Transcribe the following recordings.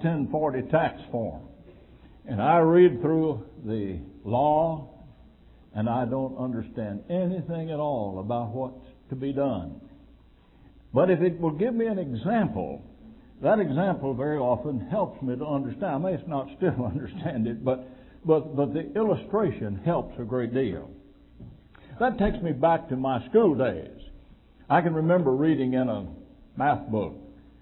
1040 tax form. And I read through the law, and I don't understand anything at all about what's to be done. But if it will give me an example, that example very often helps me to understand. I may not still understand it, but the illustration helps a great deal. That takes me back to my school days. I can remember reading in a math book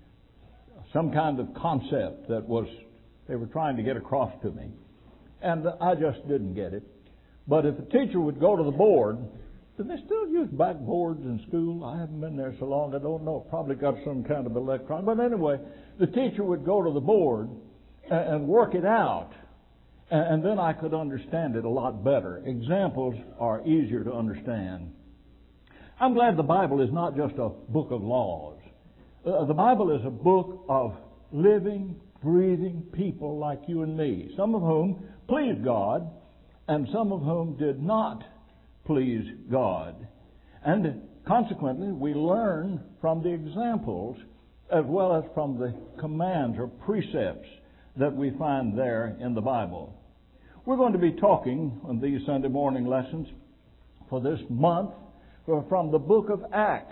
some kind of concept that they were trying to get across to me. And I just didn't get it. But if the teacher would go to the board, do they still use blackboards in school? I haven't been there so long, I don't know. Probably got some kind of electron. But anyway, the teacher would go to the board and work it out. And then I could understand it a lot better. Examples are easier to understand. I'm glad the Bible is not just a book of laws. The Bible is a book of living, breathing people like you and me, some of whom pleased God and some of whom did not please God. And consequently, we learn from the examples as well as from the commands or precepts that we find there in the Bible. We're going to be talking on these Sunday morning lessons for this month from the book of Acts.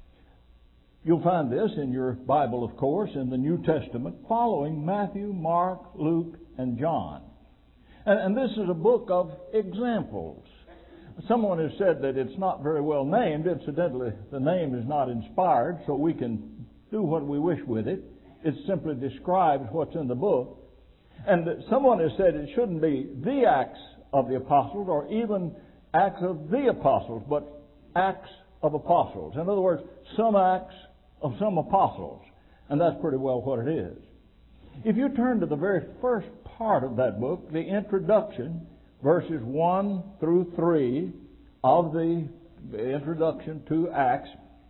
You'll find this in your Bible, of course, in the New Testament, following Matthew, Mark, Luke, and John. And this is a book of examples. Someone has said that it's not very well named. Incidentally, the name is not inspired, so we can do what we wish with it. It simply describes what's in the book. And someone has said it shouldn't be the Acts of the Apostles or even Acts of the Apostles, but Acts of Apostles. In other words, some Acts of some Apostles. And that's pretty well what it is. If you turn to the very first part of that book, the introduction, verses 1 through 3 of the introduction to Acts,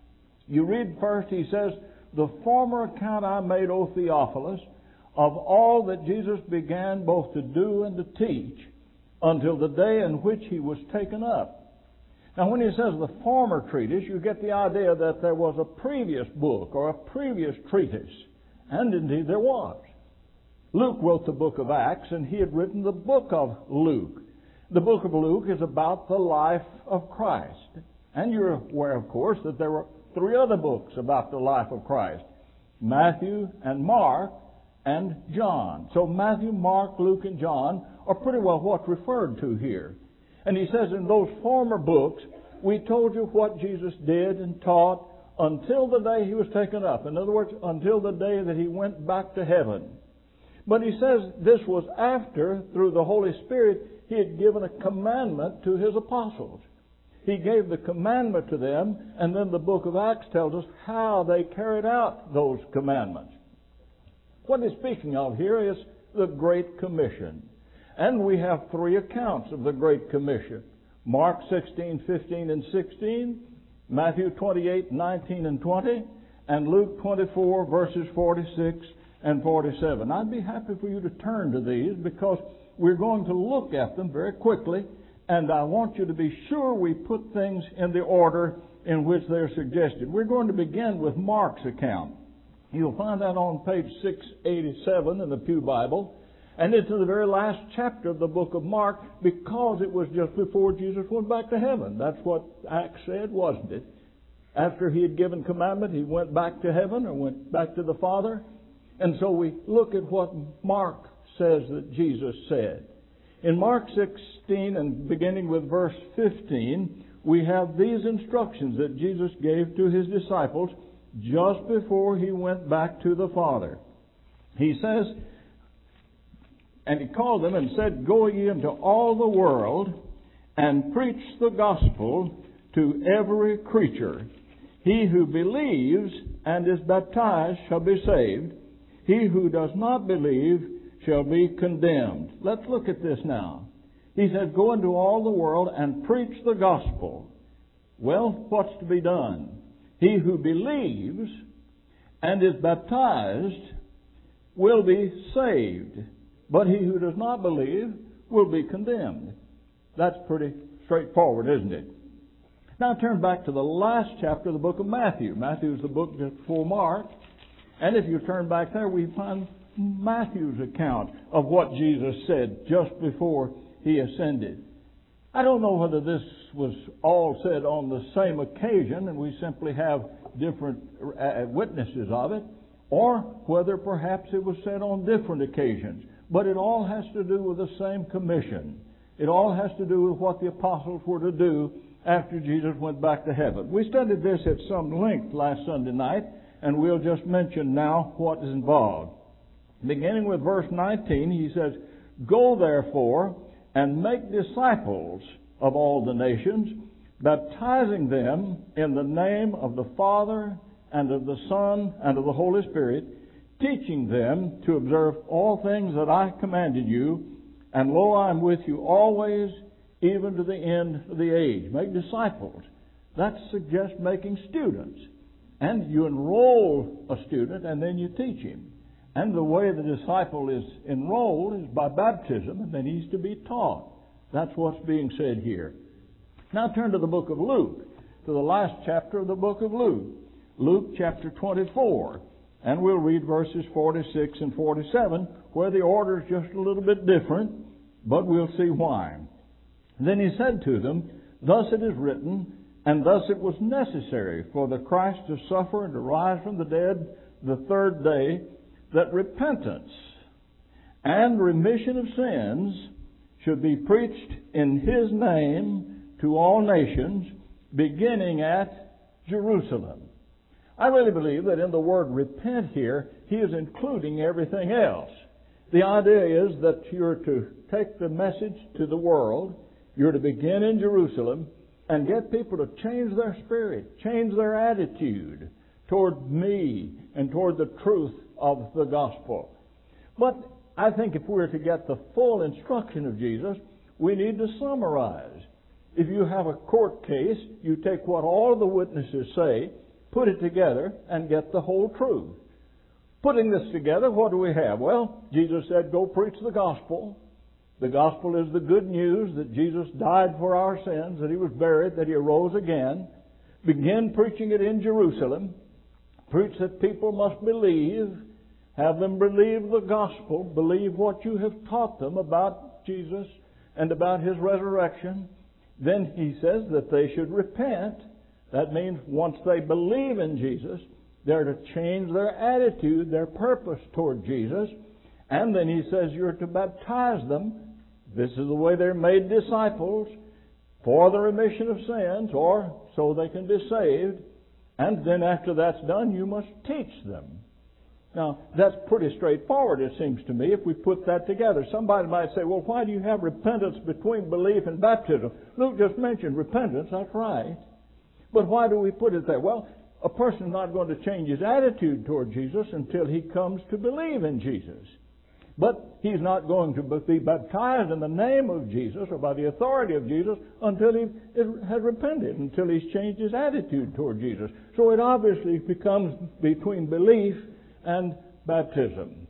you read first, he says, "The former account I made, O Theophilus, of all that Jesus began both to do and to teach, until the day in which he was taken up." Now, when he says the former treatise, you get the idea that there was a previous book or a previous treatise. And indeed there was. Luke wrote the book of Acts, and he had written the book of Luke. The book of Luke is about the life of Christ. And you're aware, of course, that there were 3 other books about the life of Christ: Matthew and Mark and John. So Matthew, Mark, Luke, and John are pretty well what's referred to here. And he says in those former books, we told you what Jesus did and taught until the day he was taken up. In other words, until the day that he went back to heaven. But he says this was after, through the Holy Spirit, he had given a commandment to his apostles. He gave the commandment to them, and then the book of Acts tells us how they carried out those commandments. What he's speaking of here is the Great Commission. And we have 3 accounts of the Great Commission. Mark 16, 15, and 16, Matthew 28, 19, and 20, and Luke 24, verses 46 and 47. I'd be happy for you to turn to these because we're going to look at them very quickly, and I want you to be sure we put things in the order in which they're suggested. We're going to begin with Mark's account. You'll find that on page 687 in the Pew Bible. And it's in the very last chapter of the book of Mark because it was just before Jesus went back to heaven. That's what Acts said, wasn't it? After he had given commandment, he went back to heaven or went back to the Father. And so we look at what Mark says that Jesus said. In Mark 16 and beginning with verse 15, we have these instructions that Jesus gave to his disciples just before he went back to the Father. He says, and he called them and said, "Go ye into all the world and preach the gospel to every creature. He who believes and is baptized shall be saved. He who does not believe shall be condemned." Let's look at this now. He says, "Go into all the world and preach the gospel." Well, what's to be done? He who believes and is baptized will be saved. But he who does not believe will be condemned. That's pretty straightforward, isn't it? Now turn back to the last chapter of the book of Matthew. Matthew is the book just before Mark. And if you turn back there, we find Matthew's account of what Jesus said just before He ascended. I don't know whether this was all said on the same occasion and we simply have different witnesses of it, or whether perhaps it was said on different occasions. But it all has to do with the same commission. It all has to do with what the apostles were to do after Jesus went back to heaven. We studied this at some length last Sunday night, and we'll just mention now what is involved. Beginning with verse 19, he says, "Go therefore and make disciples of all the nations, baptizing them in the name of the Father and of the Son and of the Holy Spirit, teaching them to observe all things that I commanded you, and lo, I am with you always, even to the end of the age." Make disciples. That suggests making students. And you enroll a student and then you teach him. And the way the disciple is enrolled is by baptism, and then he's to be taught. That's what's being said here. Now turn to the book of Luke, to the last chapter of the book of Luke. Luke chapter 24. And we'll read verses 46 and 47, where the order is just a little bit different, but we'll see why. Then he said to them, "Thus it is written, and thus it was necessary for the Christ to suffer and to rise from the dead the third day, that repentance and remission of sins should be preached in His name to all nations, beginning at Jerusalem." I really believe that in the word repent here, he is including everything else. The idea is that you're to take the message to the world, you're to begin in Jerusalem, and get people to change their spirit, change their attitude toward me and toward the truth of the gospel. But I think if we're to get the full instruction of Jesus, we need to summarize. If you have a court case, you take what all the witnesses say, put it together, and get the whole truth. Putting this together, what do we have? Well, Jesus said, go preach the gospel. The gospel is the good news that Jesus died for our sins, that He was buried, that He arose again. Begin preaching it in Jerusalem. Preach that people must believe. Have them believe the gospel. Believe what you have taught them about Jesus and about His resurrection. Then He says that they should repent. That means once they believe in Jesus, they're to change their attitude, their purpose toward Jesus. And then He says you're to baptize them. This is the way they're made disciples, for the remission of sins, or so they can be saved. And then after that's done, you must teach them. Now, that's pretty straightforward, it seems to me, if we put that together. Somebody might say, well, why do you have repentance between belief and baptism? Luke just mentioned repentance, that's right. But why do we put it there? Well, a person's not going to change his attitude toward Jesus until he comes to believe in Jesus. But he's not going to be baptized in the name of Jesus or by the authority of Jesus until he has repented, until he's changed his attitude toward Jesus. So it obviously becomes between belief and baptism.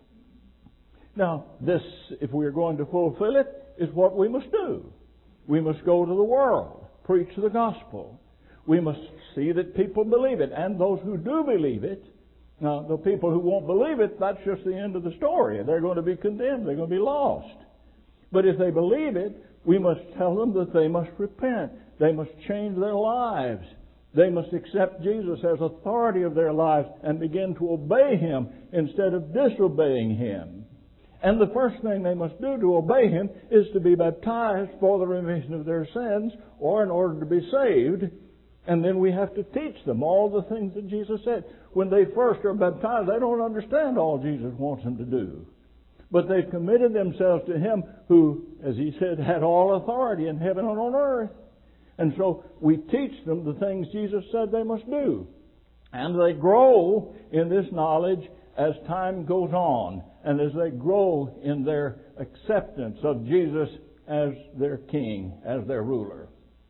Now, this, if we are going to fulfill it, is what we must do. We must go to the world, preach the gospel. We must see that people believe it, and those who do believe it. Now, the people who won't believe it, that's just the end of the story. They're going to be condemned. They're going to be lost. But if they believe it, we must tell them that they must repent. They must change their lives. They must accept Jesus as authority of their lives and begin to obey Him instead of disobeying Him. And the first thing they must do to obey Him is to be baptized for the remission of their sins, or in order to be saved. And then we have to teach them all the things that Jesus said. When they first are baptized, they don't understand all Jesus wants them to do. But they've committed themselves to Him who, as He said, had all authority in heaven and on earth. And so we teach them the things Jesus said they must do. And they grow in this knowledge as time goes on, and as they grow in their acceptance of Jesus as their King, as their ruler.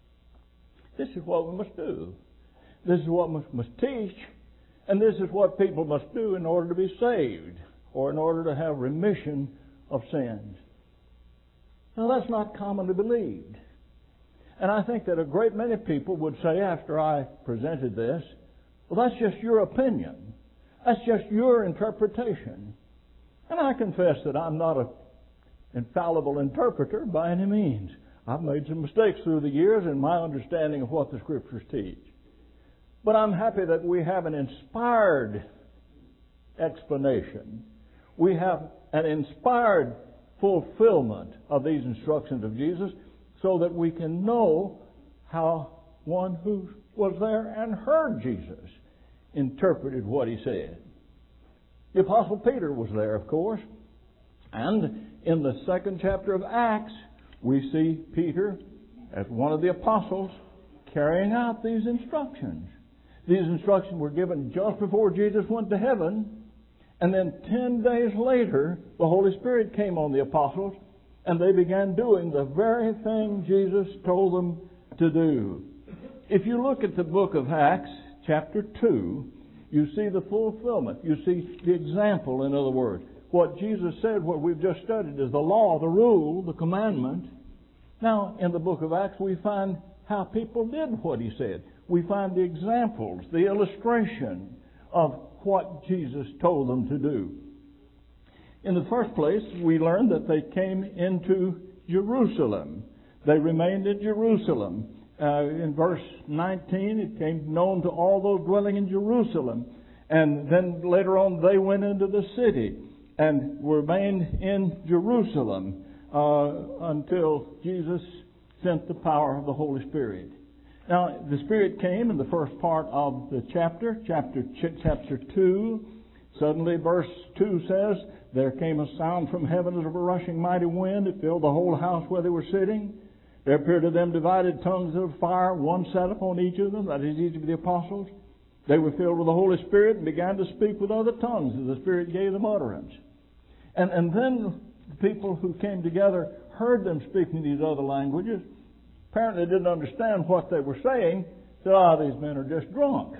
This is what we must do. This is what we must teach. And this is what people must do in order to be saved, or in order to have remission of sins. Now, that's not commonly believed. And I think that a great many people would say after I presented this, well, that's just your opinion. That's just your interpretation. And I confess that I'm not an infallible interpreter by any means. I've made some mistakes through the years in my understanding of what the Scriptures teach. But I'm happy that we have an inspired explanation. We have an inspired fulfillment of these instructions of Jesus so that we can know how one who was there and heard Jesus interpreted what he said. The Apostle Peter was there, of course. And in the 2nd chapter of Acts, we see Peter as one of the apostles carrying out these instructions. These instructions were given just before Jesus went to heaven. And then 10 days later, the Holy Spirit came on the apostles, and they began doing the very thing Jesus told them to do. If you look at the book of Acts, chapter 2, you see the fulfillment. You see the example, in other words. What Jesus said, what we've just studied, is the law, the rule, the commandment. Now, in the book of Acts, we find how people did what he said. We find the examples, the illustration of what Jesus told them to do. In the first place, we learn that they came into Jerusalem. They remained in Jerusalem. In verse 19, it came known to all those dwelling in Jerusalem. And then later on, they went into the city and remained in Jerusalem until Jesus sent the power of the Holy Spirit. Now, the Spirit came in the first part of the chapter 2. Suddenly, verse 2 says, there came a sound from heaven as of a rushing mighty wind. It filled the whole house where they were sitting. There appeared to them divided tongues of fire. One sat upon each of them, that is, each of the apostles. They were filled with the Holy Spirit and began to speak with other tongues as the Spirit gave them utterance. And then the people who came together heard them speaking these other languages. Apparently didn't understand what they were saying. Said, these men are just drunk.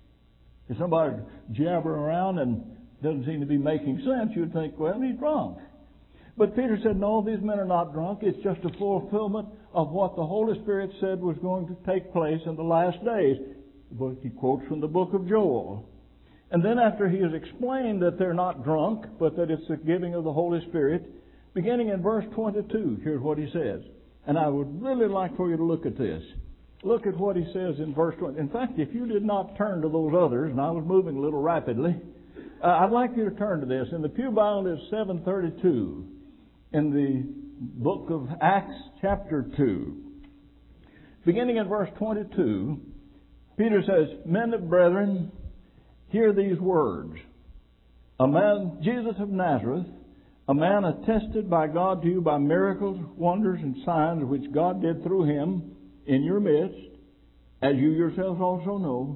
If somebody jabbering around and doesn't seem to be making sense, you'd think, well, he's drunk. But Peter said, no, these men are not drunk. It's just a fulfillment of what the Holy Spirit said was going to take place in the last days. He quotes from the book of Joel. And then after he has explained that they're not drunk, but that it's the giving of the Holy Spirit, beginning in verse 22, here's what he says. And I would really like for you to look at this. Look at what he says in verse 20. In fact, if you did not turn to those others, and I was moving a little rapidly, I'd like you to turn to this. In the Pew Bible, it's 732. In the book of Acts, chapter 2, beginning in verse 22, Peter says, Men of brethren, hear these words. A man, Jesus of Nazareth, a man attested by God to you by miracles, wonders, and signs which God did through him in your midst, as you yourselves also know,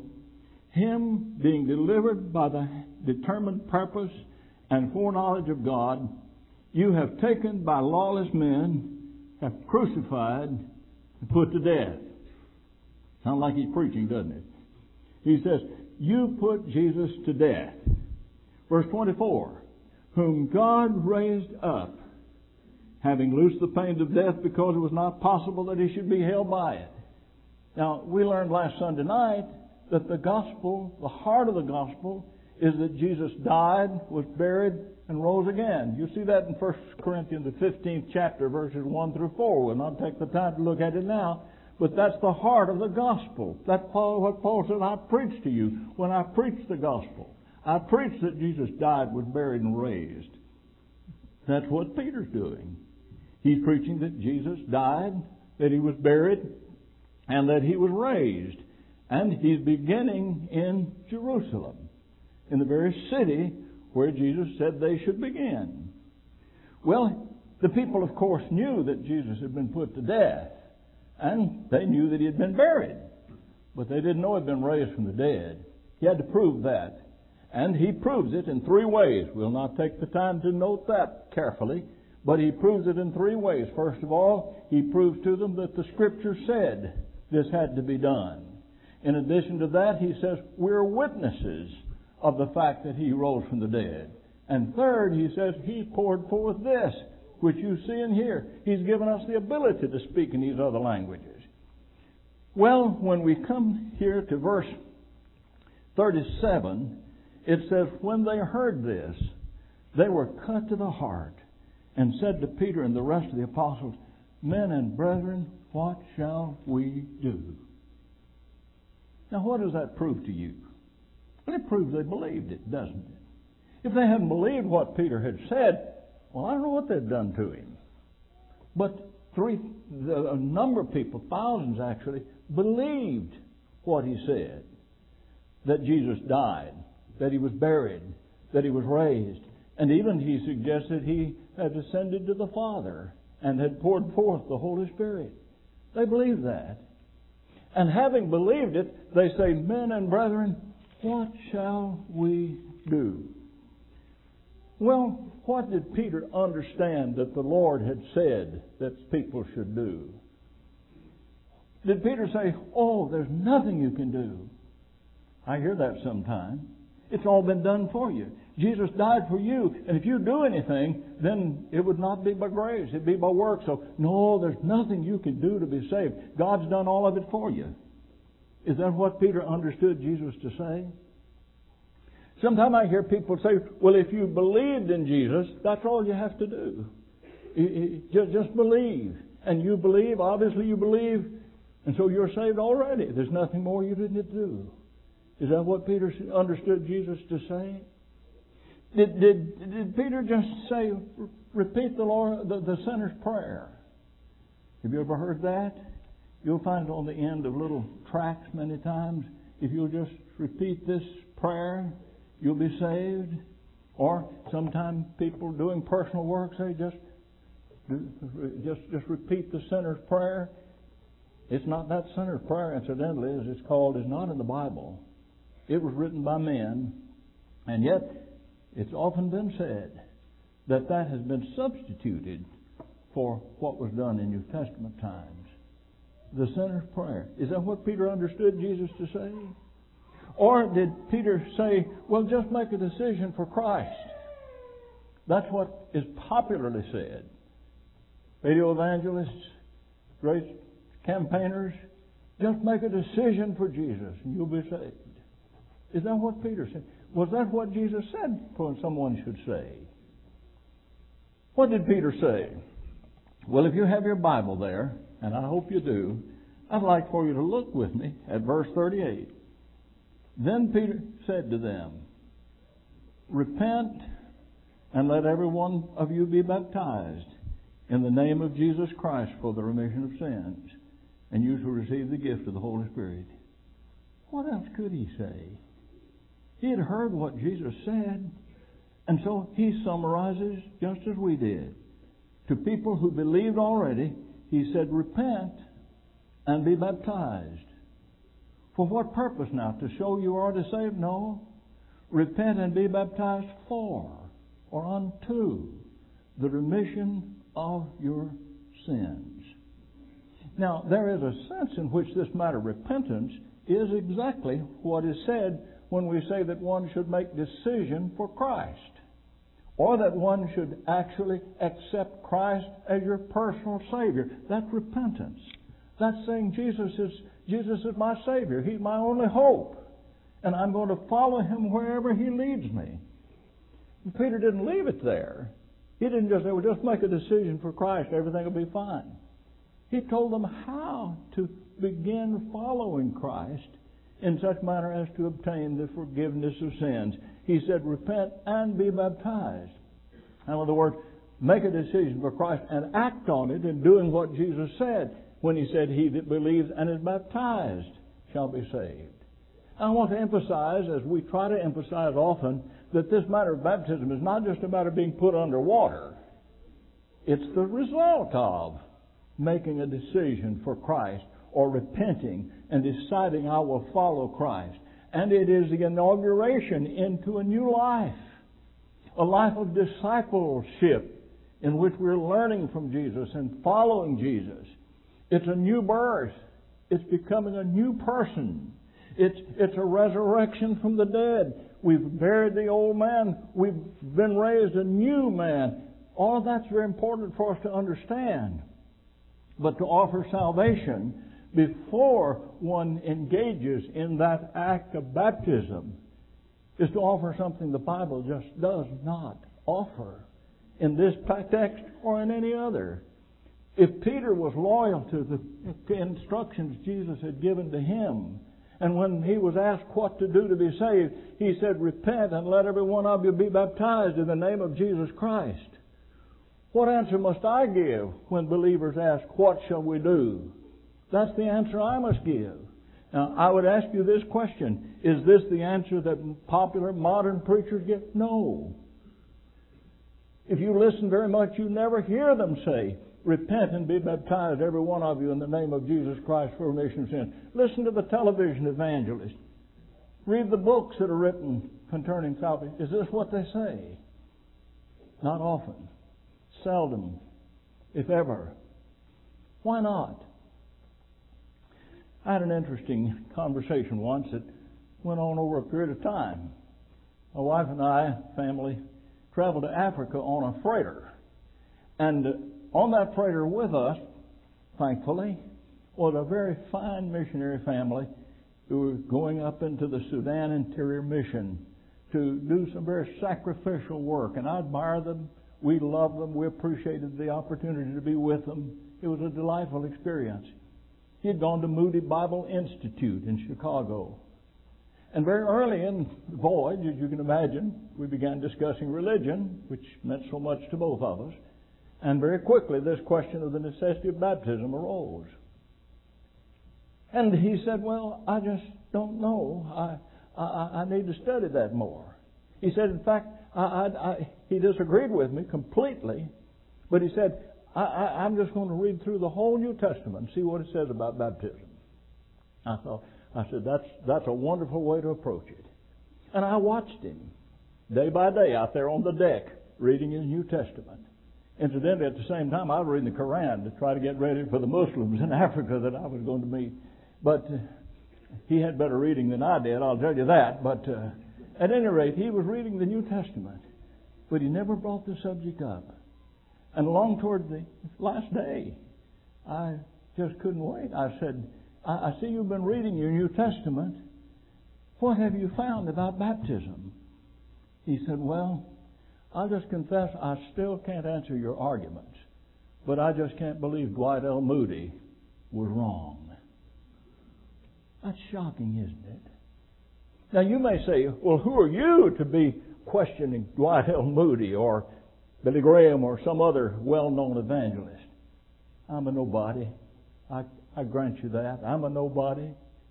him being delivered by the determined purpose and foreknowledge of God, you have taken by lawless men, have crucified, and put to death. Sounds like he's preaching, doesn't it? He says, you put Jesus to death. Verse 24, whom God raised up, having loosed the pains of death, because it was not possible that he should be held by it. Now, we learned last Sunday night that the gospel, the heart of the gospel, is that Jesus died, was buried, and rose again. You see that in 1 Corinthians, the 15th chapter, verses 1 through 4. We'll not take the time to look at it now. But that's the heart of the gospel. That's what Paul said, I preached to you when I preached the gospel. I preached that Jesus died, was buried, and raised. That's what Peter's doing. He's preaching that Jesus died, that he was buried, and that he was raised. And he's beginning in Jerusalem, in the very city where Jesus said they should begin. Well, the people, of course, knew that Jesus had been put to death, and they knew that he had been buried, but they didn't know he had been raised from the dead. He had to prove that, and he proves it in 3 ways. We'll not take the time to note that carefully, but he proves it in 3 ways. First of all, he proves to them that the Scripture said this had to be done. In addition to that, he says, we're witnesses of the fact that he rose from the dead. And third, he says, he poured forth this, which you see and hear. He's given us the ability to speak in these other languages. Well, when we come here to verse 37, it says, when they heard this, They were cut to the heart and said to Peter and the rest of the apostles, "Men and brethren, what shall we do?" Now, what does that prove to you? Well, it proves they believed it, doesn't it? If they hadn't believed what Peter had said, well, I don't know what they'd done to him. But a number of people, thousands actually, believed what he said. That Jesus died, that he was buried, that he was raised. And even he suggested he had ascended to the Father and had poured forth the Holy Spirit. They believed that. And having believed it, they say, "Men and brethren, what shall we do?" Well, what did Peter understand that the Lord had said that people should do? Did Peter say, "Oh, there's nothing you can do"? I hear that sometimes. It's all been done for you. Jesus died for you, and if you do anything, then it would not be by grace, it'd be by works. So, no, there's nothing you can do to be saved. God's done all of it for you. Is that what Peter understood Jesus to say? Sometimes I hear people say, "Well, if you believed in Jesus, that's all you have to do. Just believe. And you believe, obviously you believe, and so you're saved already. There's nothing more you didn't do." Is that what Peter understood Jesus to say? Did Peter just say, repeat the sinner's prayer? Have you ever heard that? You'll find it on the end of little tracts many times. If you'll just repeat this prayer, you'll be saved. Or sometimes people doing personal work say, just repeat the sinner's prayer. It's not that sinner's prayer, incidentally, as it's called, is not in the Bible. It was written by men, and yet it's often been said that has been substituted for what was done in New Testament times. The sinner's prayer. Is that what Peter understood Jesus to say? Or did Peter say, well, just make a decision for Christ? That's what is popularly said. Radio evangelists, great campaigners, just make a decision for Jesus and you'll be saved. Is that what Peter said? Was that what Jesus said someone should say? What did Peter say? Well, if you have your Bible there, and I hope you do, I'd like for you to look with me at verse 38. Then Peter said to them, "Repent and let every one of you be baptized in the name of Jesus Christ for the remission of sins, and you shall receive the gift of the Holy Spirit." What else could he say? He had heard what Jesus said, and so he summarizes just as we did. To people who believed already, he said, repent and be baptized. For what purpose now? To show you are saved? No. Repent and be baptized for or unto the remission of your sins. Now, there is a sense in which this matter of repentance is exactly what is said when we say that one should make decision for Christ, or that one should actually accept Christ as your personal Savior. That's repentance. That's saying Jesus is my Savior. He's my only hope, and I'm going to follow Him wherever He leads me. Peter didn't leave it there. He didn't just say, well, just make a decision for Christ, everything will be fine. He told them how to begin following Christ in such manner as to obtain the forgiveness of sins. He said, repent and be baptized. In other words, make a decision for Christ and act on it in doing what Jesus said when He said, he that believes and is baptized shall be saved. I want to emphasize, as we try to emphasize often, that this matter of baptism is not just a matter of being put under water. It's the result of making a decision for Christ, or repenting and deciding I will follow Christ. And it is the inauguration into a new life, a life of discipleship in which we're learning from Jesus and following Jesus. It's a new birth. It's becoming a new person. It's a resurrection from the dead. We've buried the old man. We've been raised a new man. All of that's very important for us to understand. But to offer salvation before one engages in that act of baptism is to offer something the Bible just does not offer in this text or in any other. If Peter was loyal to the instructions Jesus had given to him, and when he was asked what to do to be saved, he said, repent and let every one of you be baptized in the name of Jesus Christ. What answer must I give when believers ask, what shall we do? That's the answer I must give. Now, I would ask you this question. Is this the answer that popular modern preachers give? No. If you listen very much, you never hear them say, repent and be baptized, every one of you, in the name of Jesus Christ for remission of sin. Listen to the television evangelists. Read the books that are written concerning salvation. Is this what they say? Not often. Seldom, if ever. Why not? I had an interesting conversation once that went on over a period of time. My wife and I, family, traveled to Africa on a freighter. And on that freighter with us, thankfully, was a very fine missionary family who were going up into the Sudan Interior Mission to do some very sacrificial work. And I admire them. We loved them. We appreciated the opportunity to be with them. It was a delightful experience. He had gone to Moody Bible Institute in Chicago. And very early in the voyage, as you can imagine, we began discussing religion, which meant so much to both of us. And very quickly, this question of the necessity of baptism arose. And he said, well, I just don't know. I need to study that more. He said, in fact, he disagreed with me completely, but he said, I'm just going to read through the whole New Testament and see what it says about baptism. I said, that's a wonderful way to approach it. And I watched him day by day out there on the deck reading his New Testament. Incidentally, at the same time, I was reading the Quran to try to get ready for the Muslims in Africa that I was going to meet. But he had better reading than I did, I'll tell you that. But at any rate, he was reading the New Testament. But he never brought the subject up. And along toward the last day, I just couldn't wait. I said, I see you've been reading your New Testament. What have you found about baptism? He said, well, I'll just confess I still can't answer your arguments, but I just can't believe Dwight L. Moody was wrong. That's shocking, isn't it? Now you may say, well, who are you to be questioning Dwight L. Moody or Billy Graham or some other well-known evangelist? I'm a nobody. I grant you that. I'm a nobody.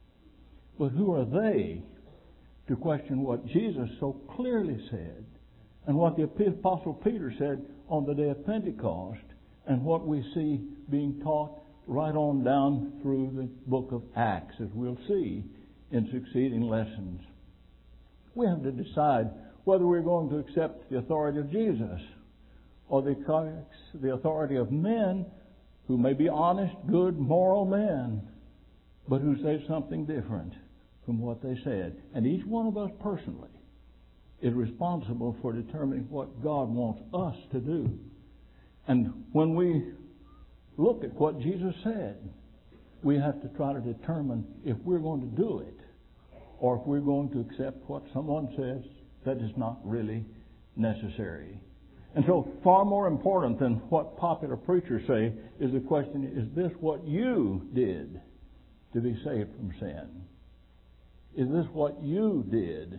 But who are they to question what Jesus so clearly said and what the Apostle Peter said on the day of Pentecost and what we see being taught right on down through the book of Acts, as we'll see in succeeding lessons? We have to decide whether we're going to accept the authority of Jesus or the authority of men who may be honest, good, moral men, but who say something different from what they said. And each one of us personally is responsible for determining what God wants us to do. And when we look at what Jesus said, we have to try to determine if we're going to do it or if we're going to accept what someone says that is not really necessary. And so far more important than what popular preachers say is the question, is this what you did to be saved from sin? Is this what you did?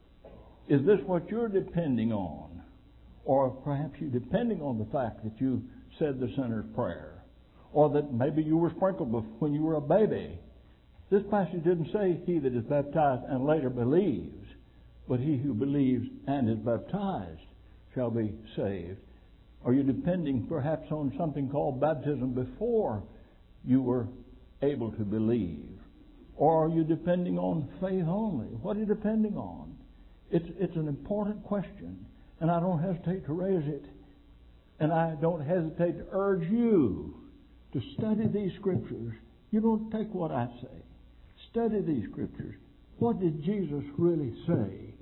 Is this what you're depending on? Or perhaps you're depending on the fact that you said the sinner's prayer. Or that maybe you were sprinkled when you were a baby. This passage didn't say he that is baptized and later believes, but he who believes and is baptized shall be saved. Are you depending perhaps on something called baptism before you were able to believe? Or are you depending on faith only? What are you depending on? It's an important question, and I don't hesitate to raise it. And I don't hesitate to urge you to study these Scriptures. You don't take what I say. Study these Scriptures. What did Jesus really say?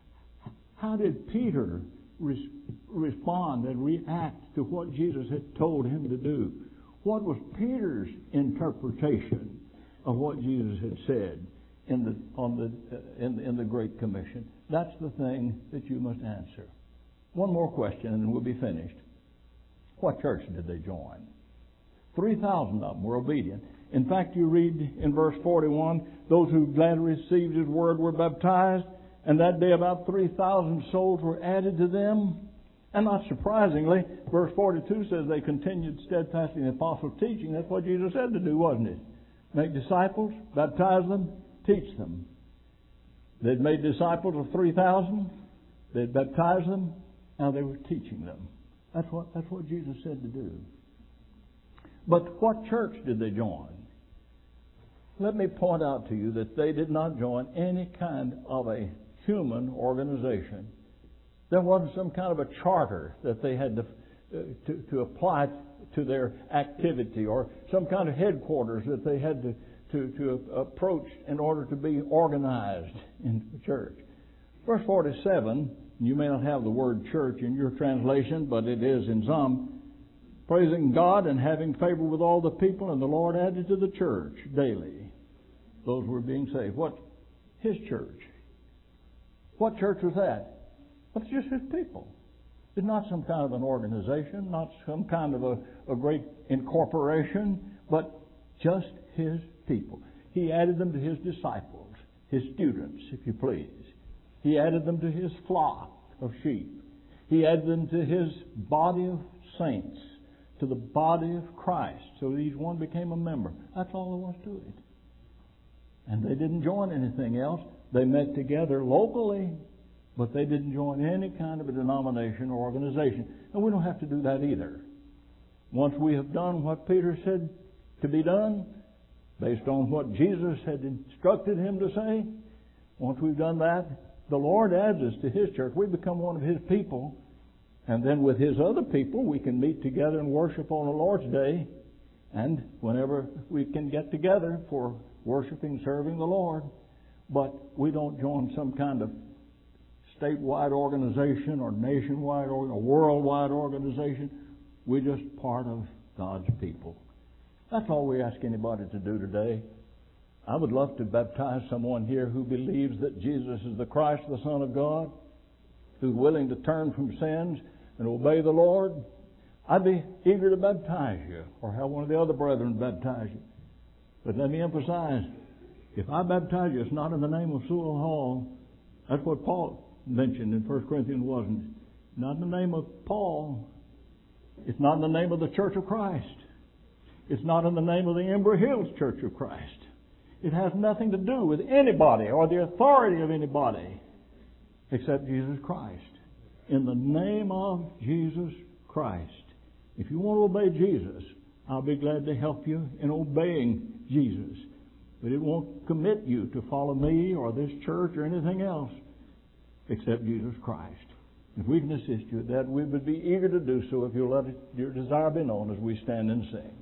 How did Peter respond and react to what Jesus had told him to do? What was Peter's interpretation of what Jesus had said in the Great Commission? That's the thing that you must answer. One more question and we'll be finished. What church did they join? 3,000 of them were obedient. In fact, you read in verse 41, those who gladly received His word were baptized, and that day about 3,000 souls were added to them. And not surprisingly, verse 42 says they continued steadfastly in the apostles' teaching. That's what Jesus said to do, wasn't it? Make disciples, baptize them, teach them. They'd made disciples of 3,000. They'd baptized them. Now they were teaching them. That's what Jesus said to do. But what church did they join? Let me point out to you that they did not join any kind of a human organization. There wasn't some kind of a charter that they had to apply to their activity, or some kind of headquarters that they had to approach in order to be organized in the church. Verse 47, you may not have the word church in your translation, but it is in some. Praising God and having favor with all the people, and the Lord added to the church daily those who were being saved. What? His church. What church was that? Well, it's just His people. It's not some kind of an organization, not some kind of a great incorporation, but just His people. He added them to His disciples, His students, if you please. He added them to His flock of sheep. He added them to His body of saints, to the body of Christ. So each one became a member. That's all there was to it. And they didn't join anything else. They met together locally, but they didn't join any kind of a denomination or organization. And we don't have to do that either. Once we have done what Peter said to be done, based on what Jesus had instructed him to say, once we've done that, the Lord adds us to His church. We become one of His people. And then with His other people, we can meet together and worship on the Lord's Day. And whenever we can get together for worshiping, serving the Lord. But we don't join some kind of statewide organization or nationwide or a worldwide organization. We're just part of God's people. That's all we ask anybody to do today. I would love to baptize someone here who believes that Jesus is the Christ, the Son of God, who's willing to turn from sins and obey the Lord. I'd be eager to baptize you or have one of the other brethren baptize you. But let me emphasize, if I baptize you, it's not in the name of Sewell Hall. That's what Paul mentioned in 1 Corinthians, wasn't it? Not in the name of Paul. It's not in the name of the Church of Christ. It's not in the name of the Ember Hills Church of Christ. It has nothing to do with anybody or the authority of anybody except Jesus Christ. In the name of Jesus Christ. If you want to obey Jesus, I'll be glad to help you in obeying Jesus. But it won't commit you to follow me or this church or anything else except Jesus Christ. If we can assist you with that, we would be eager to do so if you'll let your desire be known as we stand and sing.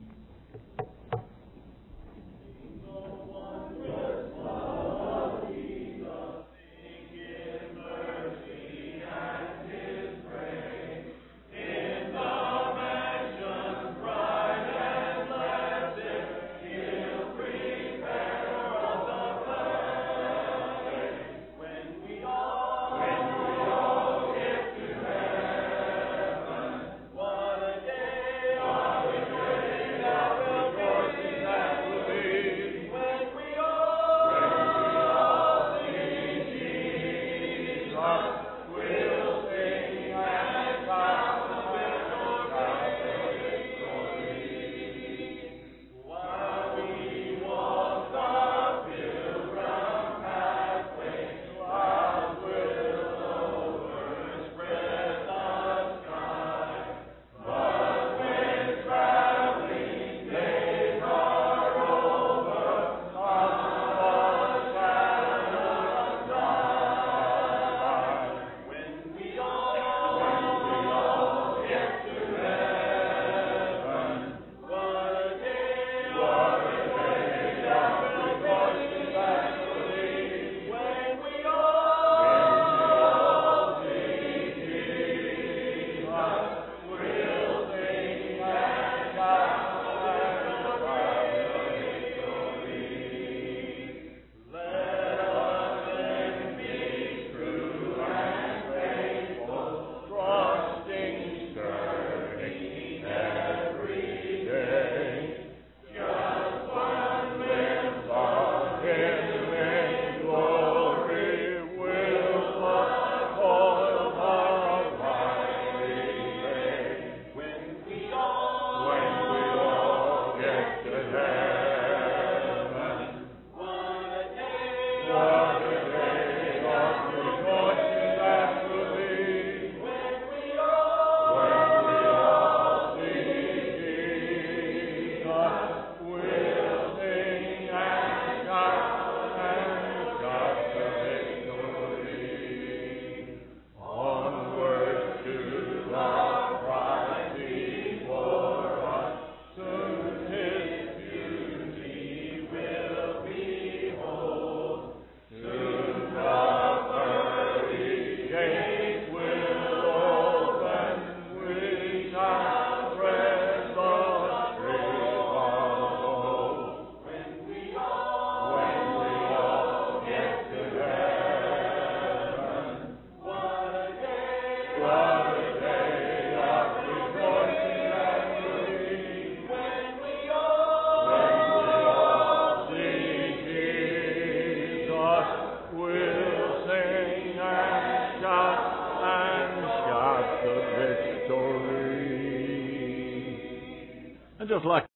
just like